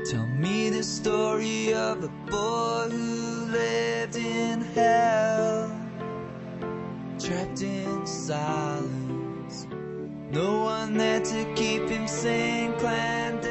Tell me the story of a boy who lived in hell, trapped in silence, no one there to keep him sane, clandestine.